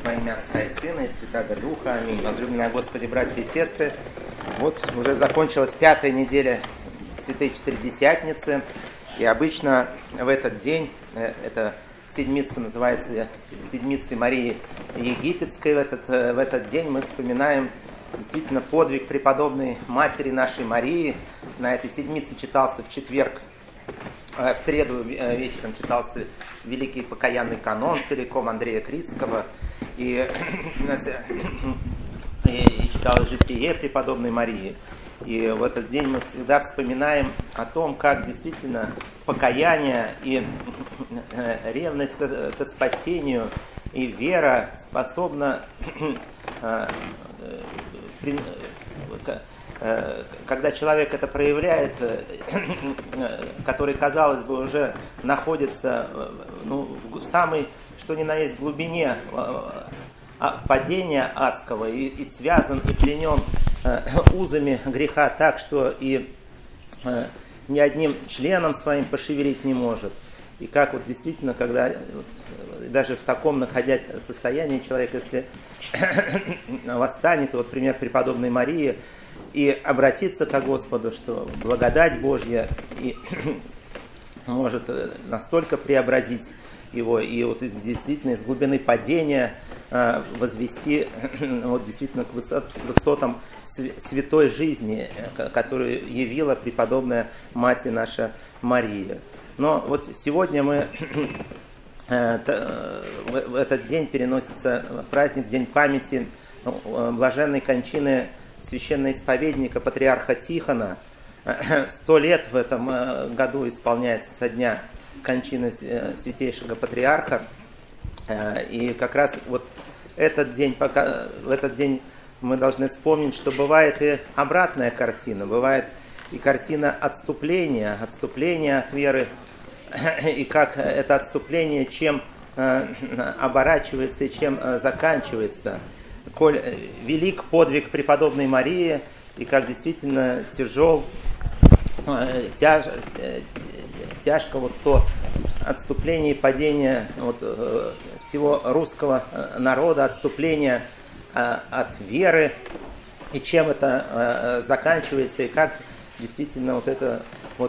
во имя Отца и Сына и Святаго Духа. Аминь. Возлюбленные Господи, братья и сестры, вот уже закончилась 5-я неделя Святой Четыредесятницы, и обычно в этот день, эта седмица называется Седмицей Марии Египетской, в этот день мы вспоминаем действительно подвиг преподобной Матери нашей Марии. На этой седмице читался в четверг, в среду вечером читался Великий покаянный канон целиком Андрея Критского, и читалось житие преподобной Марии. И в этот день мы всегда вспоминаем о том, как действительно покаяние и ревность к спасению и вера способна, когда человек это проявляет, который, казалось бы, уже находится в самой, что ни на есть, глубине падения адского и связан и пленен узами греха так, что и ни одним членом своим пошевелить не может. И как вот действительно, когда даже в таком находясь состоянии человек, если восстанет, вот пример преподобной Марии, и обратиться к Господу, что благодать Божья и может настолько преобразить его, и вот действительно из глубины падения возвести вот действительно к высотам святой жизни, которую явила преподобная Мать наша Мария. Но вот сегодня мы в этот день переносится праздник, день памяти блаженной кончины священноисповедника патриарха Тихона. 100 лет в этом году исполняется со дня кончины святейшего патриарха. И как раз вот в этот день мы должны вспомнить, что бывает и обратная картина, бывает и картина отступления от веры, и как это отступление чем оборачивается и чем заканчивается. Коль велик подвиг преподобной Марии, и как действительно тяжко вот то отступление и падение вот всего русского народа, отступление от веры, и чем это заканчивается, и как действительно вот это вот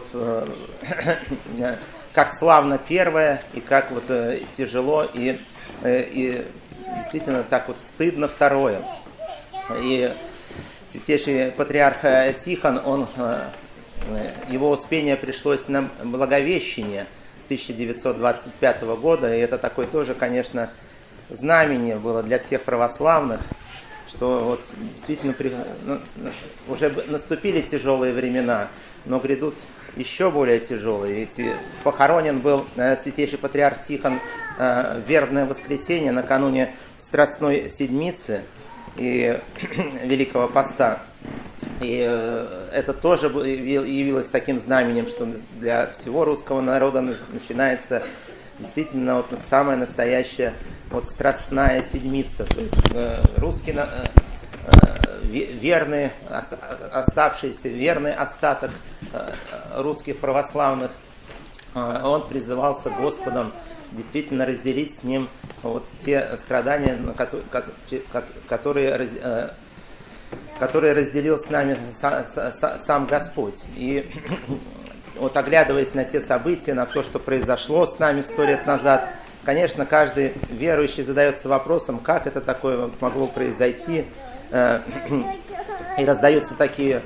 как славно первое, и как вот тяжело и действительно так вот стыдно второе. И святейший патриарх Тихон, его успение пришлось на Благовещение 1925 года, и это такое тоже, конечно, знамение было для всех православных, что вот действительно уже наступили тяжелые времена, но грядут еще более тяжелые. Ведь похоронен был святейший патриарх Тихон в вербное воскресенье накануне Страстной Седмицы и Великого Поста. И это тоже явилось таким знаменем, что для всего русского народа начинается действительно вот самая настоящая вот страстная седмица. То есть русский верный, оставшийся верный остаток русских православных, он призывался Господом действительно разделить с ним вот те страдания, которые разделил с нами сам Господь. И вот оглядываясь на те события, на то, что произошло с нами 100 лет назад, конечно, каждый верующий задается вопросом, как это такое могло произойти. И раздаются такие,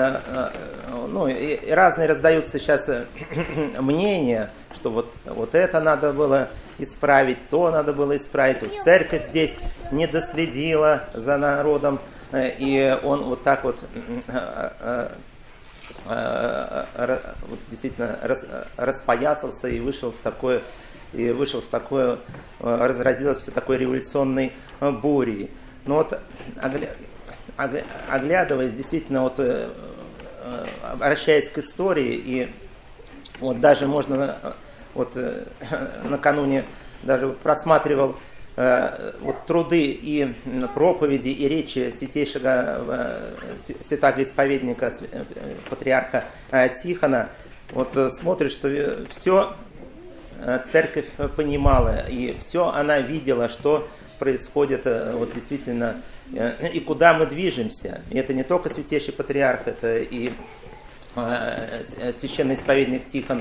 и разные раздаются сейчас мнения, что вот это надо было исправить, то надо было исправить. Вот церковь здесь не доследила за народом, и он вот так вот действительно распоясался и вышел в такое, разразилось все такой революционной бурей. Но вот оглядываясь, действительно, вот обращаясь к истории, и вот даже можно, вот накануне даже вот просматривал вот труды и проповеди и речи святаго исповедника патриарха Тихона, вот смотришь, что все церковь понимала, и все она видела, что происходит вот действительно, и куда мы движемся. И это не только святейший патриарх, это и священный исповедник Тихон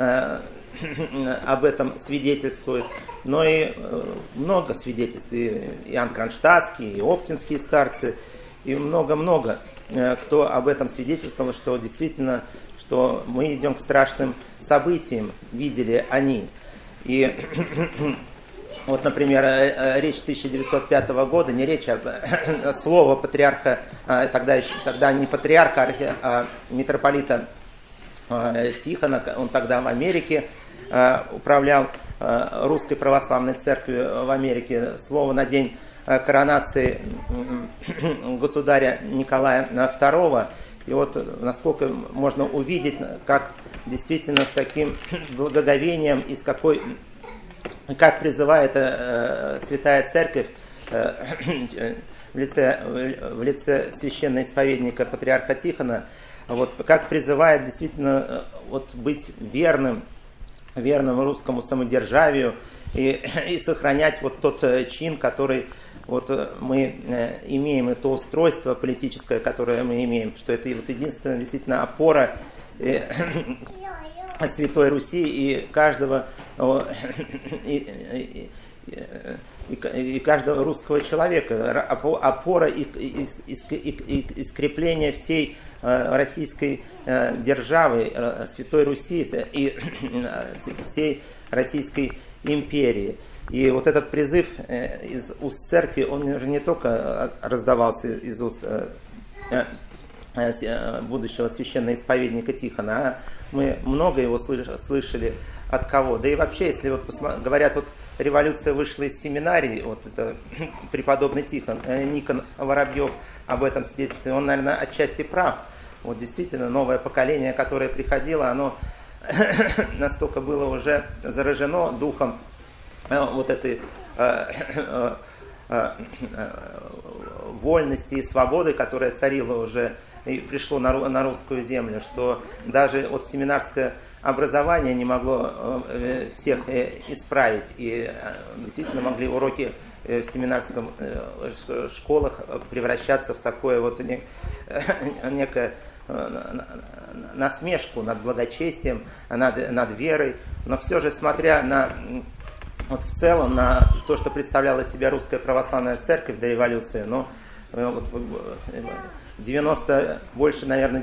об этом свидетельствует, но и много свидетельств, и Иоанн Кронштадтский, и оптинские старцы, и много-много кто об этом свидетельствовал, что действительно, что мы идем к страшным событиям, видели они. И вот, например, речь 1905 года, не речь, а слово патриарха, тогда не патриарха, а митрополита Тихона, он тогда в Америке управлял Русской Православной Церковью в Америке, слово на день коронации государя Николая II. И вот насколько можно увидеть, как действительно с каким благоговением и с какой, как призывает Святая Церковь в лице священноисповедника патриарха Тихона, вот, как призывает действительно вот, быть верным русскому самодержавию и сохранять вот тот чин, который вот мы имеем, и то устройство политическое, которое мы имеем, что это вот единственная действительно опора Святой Руси и каждого и каждого русского человека, опора и скрепление всей российской державы, Святой Руси и всей Российской империи. И вот этот призыв из уст церкви, он уже не только раздавался из уст будущего священноисповедника Тихона, а мы много его слышали от кого. Да и вообще, если вот говорят, вот революция вышла из семинарии, вот это преподобный Никон Воробьев об этом свидетельствует, он, наверное, отчасти прав. Вот действительно, новое поколение, которое приходило, оно настолько было уже заражено духом вот этой вольности и свободы, которая царила уже и пришло на русскую землю, что даже вот семинарское образование не могло всех исправить. И действительно могли уроки в семинарских школах превращаться в такое вот некое насмешку над благочестием, над верой. Но все же, смотря на вот в целом на то, что представляла себя Русская Православная Церковь до революции, но вот больше, наверное,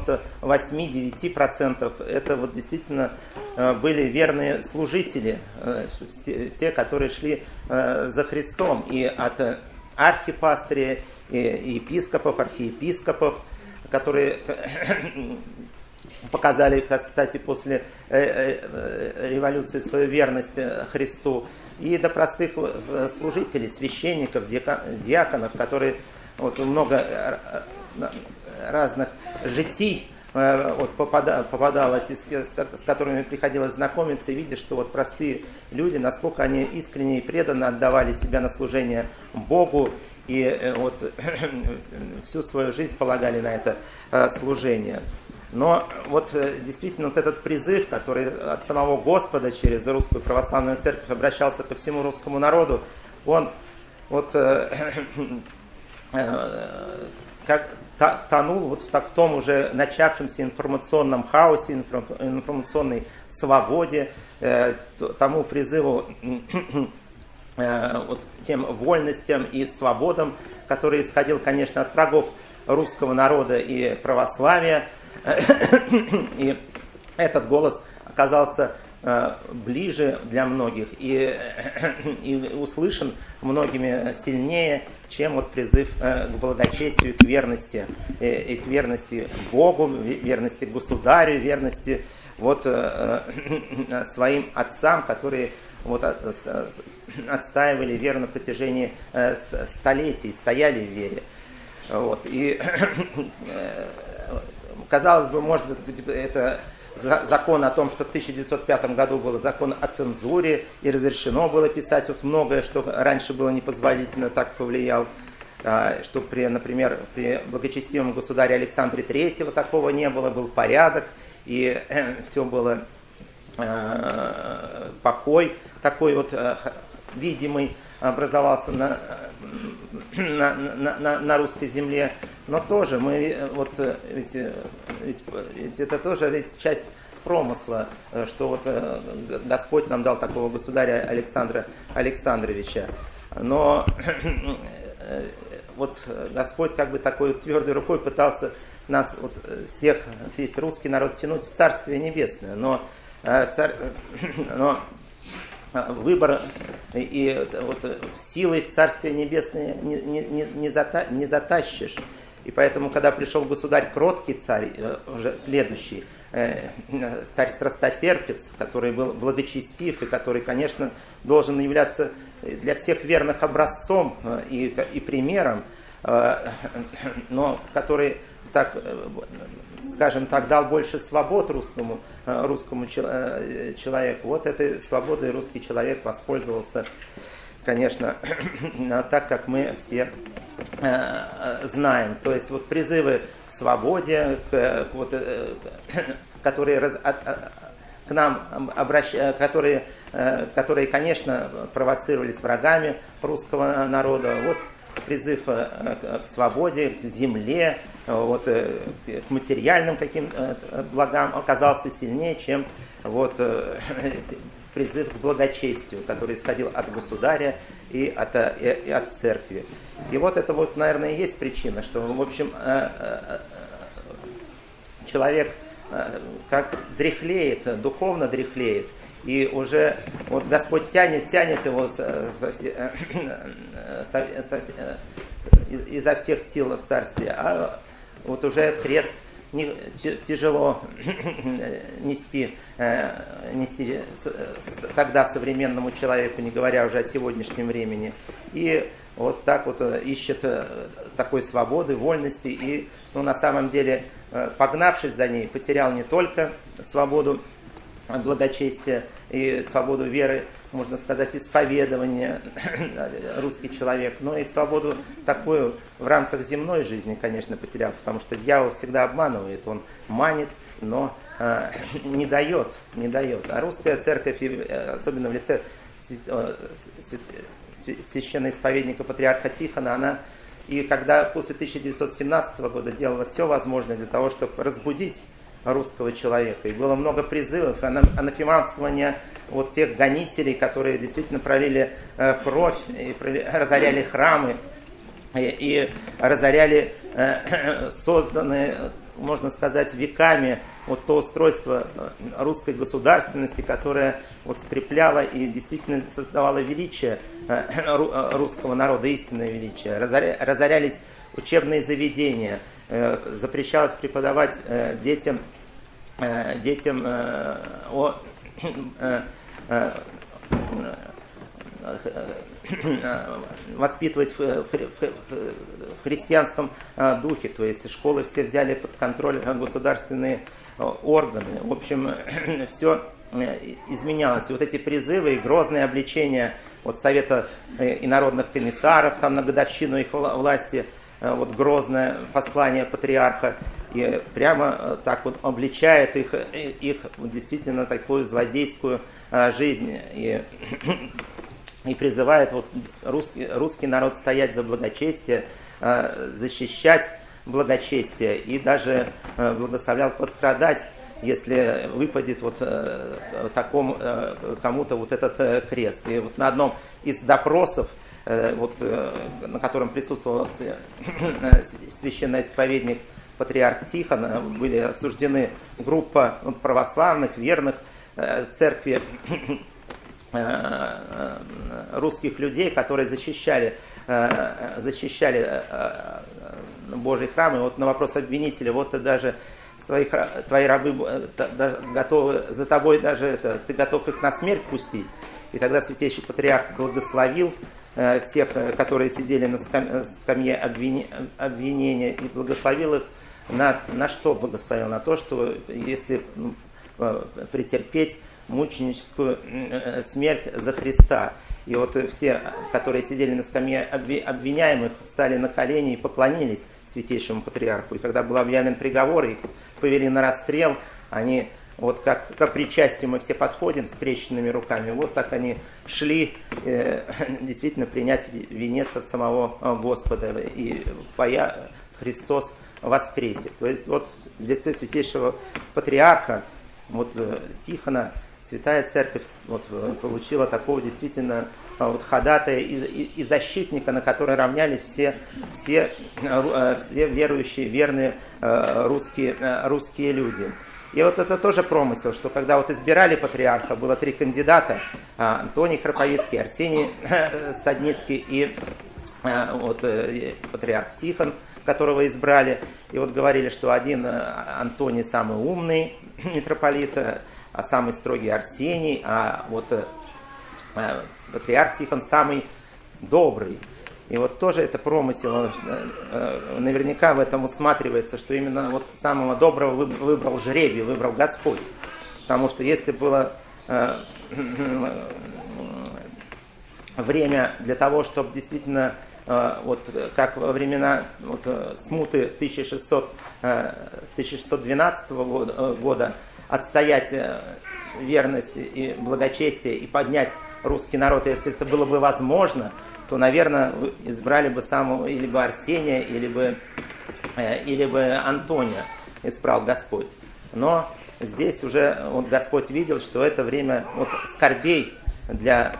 98-9% это вот действительно были верные служители, те, которые шли за Христом, и от архипастыря, и епископов, архиепископов, которые показали, кстати, после революции свою верность Христу, и до простых служителей, священников, диаконов, которые вот много разных житий вот, попадалось, с которыми приходилось знакомиться, и видишь, что вот простые люди, насколько они искренне и преданно отдавали себя на служение Богу, и вот всю свою жизнь полагали на это служение. Но вот действительно вот этот призыв, который от самого Господа через Русскую Православную Церковь обращался ко всему русскому народу, он вот как тонул вот в том уже начавшемся информационном хаосе, информационной свободе, тому призыву вот к тем вольностям и свободам, который исходил, конечно, от врагов русского народа и православия. И этот голос оказался ближе для многих и услышан многими сильнее, чем вот призыв к благочестию, к верности, и к верности Богу, верности государю, верности вот своим отцам, которые вот отстаивали веру на протяжении столетий, стояли в вере. Вот. И казалось бы, может быть, это закон о том, что в 1905 году был закон о цензуре, и разрешено было писать вот многое, что раньше было непозволительно, так повлиял, что, например, при благочестивом государе Александре III такого не было, был порядок, и все было покой такой вот видимый образовался на русской земле, но тоже мы, вот, ведь это тоже ведь часть промысла, что вот Господь нам дал такого государя Александра Александровича. Но вот Господь как бы такой твердой рукой пытался нас, вот, всех, весь русский народ тянуть в Царствие Небесное, но выбор и вот силой в Царствие Небесное не затащишь. И поэтому, когда пришел государь кроткий царь, уже следующий, царь страстотерпец, который был благочестив и который, конечно, должен являться для всех верных образцом и примером, но который, так, скажем так, дал больше свобод русскому человеку. Вот этой свободой русский человек воспользовался, конечно, так, как мы все знаем. То есть вот призывы к свободе, которые к нам которые, конечно, провоцировались врагами русского народа. Вот призыв к свободе, к земле, вот, к материальным каким благам оказался сильнее, чем вот призыв к благочестию, который исходил от государя и от церкви. И вот это вот, наверное, и есть причина, что, в общем, человек как дряхлеет, духовно дряхлеет, и уже вот Господь тянет его изо всех сил в царстве, а вот уже крест тяжело нести тогда современному человеку, не говоря уже о сегодняшнем времени. И вот так вот ищет такой свободы, вольности, и на самом деле, погнавшись за ней, потерял не только свободу благочестия и свободу веры, можно сказать, исповедования русский человек, но и свободу такую в рамках земной жизни, конечно, потерял, потому что дьявол всегда обманывает, он манит, но не дает. А русская церковь, особенно в лице священноисповедника патриарха Тихона, она и когда после 1917 года делала все возможное для того, чтобы разбудить русского человека. И было много призывов, анафеманствования вот тех гонителей, которые действительно пролили кровь, и разоряли храмы, и разоряли созданные, можно сказать, веками вот то устройство русской государственности, которое вот скрепляло и действительно создавало величие русского народа, истинное величие. Разорялись учебные заведения, запрещалось преподавать детям воспитывать в христианском духе, то есть школы все взяли под контроль государственные органы. В общем, все изменялось. И вот эти призывы и грозные обличения от Совета инородных комиссаров там, на годовщину их власти, вот грозное послание патриарха, и прямо так вот обличает их действительно такую злодейскую жизнь, и призывает вот русский народ стоять за благочестие, защищать благочестие, и даже благословлял пострадать, если выпадет вот такому кому-то вот этот крест. И вот на одном из допросов, вот, на котором присутствовал священноисповедник патриарх Тихон, были осуждены группа православных, верных церкви русских людей, которые защищали Божий храм. И вот на вопрос обвинителя: вот ты даже твои рабы готовы за тобой, даже ты готов их на смерть пустить. И тогда святейший патриарх благословил всех, которые сидели на скамье обвинения, и благословил их на что благословил? На то, что если претерпеть мученическую смерть за Христа. И вот все, которые сидели на скамье обвиняемых, встали на колени и поклонились святейшему патриарху. И когда был объявлен приговор, их повели на расстрел, они вот как к причастию мы все подходим с скрещенными руками, вот так они шли действительно принять венец от самого Господа, и Христос воскресе. То есть вот в лице святейшего патриарха вот Тихона Святая Церковь вот получила такого действительно вот ходатая и защитника, на который равнялись все верующие, верные русские люди. И вот это тоже промысел, что когда вот избирали патриарха, было 3 кандидата: Антоний Храповицкий, Арсений Стадницкий и вот патриарх Тихон, которого избрали. И вот говорили, что один Антоний самый умный митрополит, а самый строгий Арсений, а вот патриарх Тихон самый добрый. И вот тоже это промысел, наверняка в этом усматривается, что именно вот самого доброго выбрал жребий, выбрал Господь. Потому что если было время для того, чтобы действительно, вот как во времена вот, смуты 1612 года отстоять верность и благочестие и поднять русский народ, если это было бы возможно, то, наверное, избрали бы самого или бы Арсения, или бы Антония, избрал Господь. Но здесь уже вот Господь видел, что это время вот скорбей для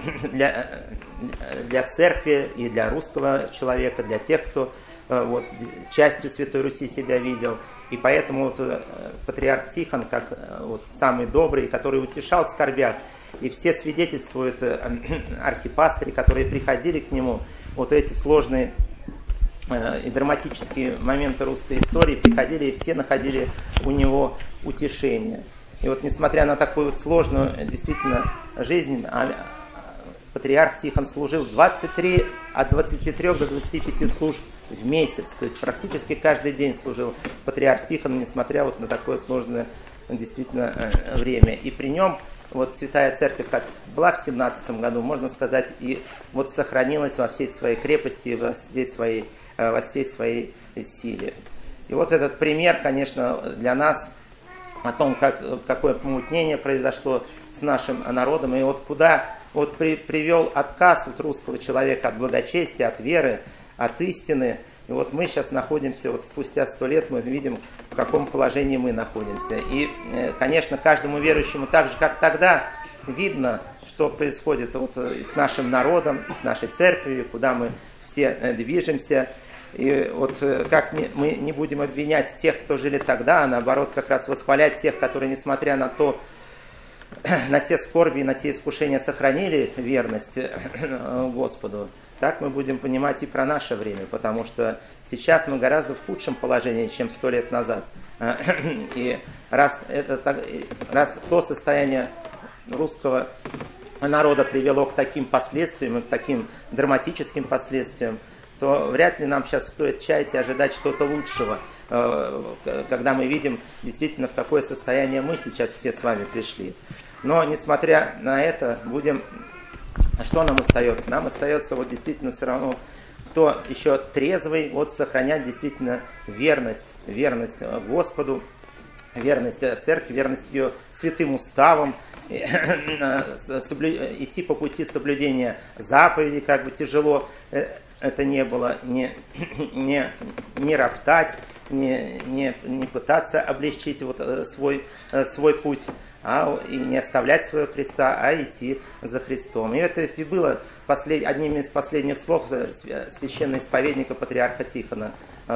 церкви и для русского человека, для тех, кто вот, частью Святой Руси себя видел. И поэтому вот, патриарх Тихон, как вот, самый добрый, который утешал в скорбях, и все свидетельствуют архипастыри, которые приходили к нему, вот эти сложные и драматические моменты русской истории, приходили и все находили у него утешение. И вот несмотря на такую вот сложную действительно жизнь, патриарх Тихон служил от 23 до 25 служб в месяц, то есть практически каждый день служил патриарх Тихон, несмотря вот на такое сложное действительно время. И при нем вот Святая Церковь, как была в 17 году, можно сказать, и вот сохранилась во всей своей крепости, во всей своей силе. И вот этот пример, конечно, для нас о том, какое помутнение произошло с нашим народом, и вот куда вот привел отказ вот русского человека от благочестия, от веры, от истины. И вот мы сейчас находимся, вот спустя 100 лет мы видим, в каком положении мы находимся. И, конечно, каждому верующему, так же, как тогда, видно, что происходит вот с нашим народом, и с нашей церковью, куда мы все движемся. И вот как мы не будем обвинять тех, кто жили тогда, а наоборот, как раз восхвалять тех, которые, несмотря на то, на те скорби и на те искушения сохранили верность Господу, так мы будем понимать и про наше время, потому что сейчас мы гораздо в худшем положении, чем 100 лет назад. И раз то состояние русского народа привело к таким последствиям, и к таким драматическим последствиям, то вряд ли нам сейчас стоит чаять и ожидать что-то лучшего, когда мы видим действительно, в какое состояние мы сейчас все с вами пришли. Но, несмотря на это, что нам остается? Нам остается вот действительно все равно, кто еще трезвый, вот сохранять действительно верность Господу, верность церкви, верность ее святым уставам, идти по пути соблюдения заповедей, как бы тяжело это не было, не роптать, не пытаться облегчить вот свой путь, и не оставлять своего креста, а идти за Христом. И это было одним из последних слов священноисповедника патриарха Тихона.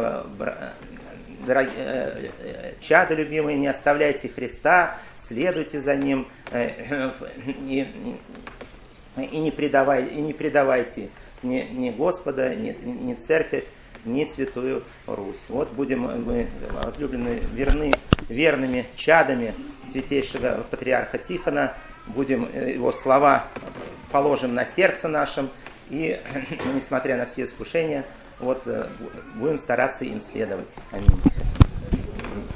Чада любимые, не оставляйте Христа, следуйте за Ним и не предавайте ни Господа, ни Церковь, ни Святую Русь. Вот будем мы, возлюбленные, верными чадами святейшего патриарха Тихона, будем его слова положим на сердце нашем, и, несмотря на все искушения, вот, будем стараться им следовать. Аминь.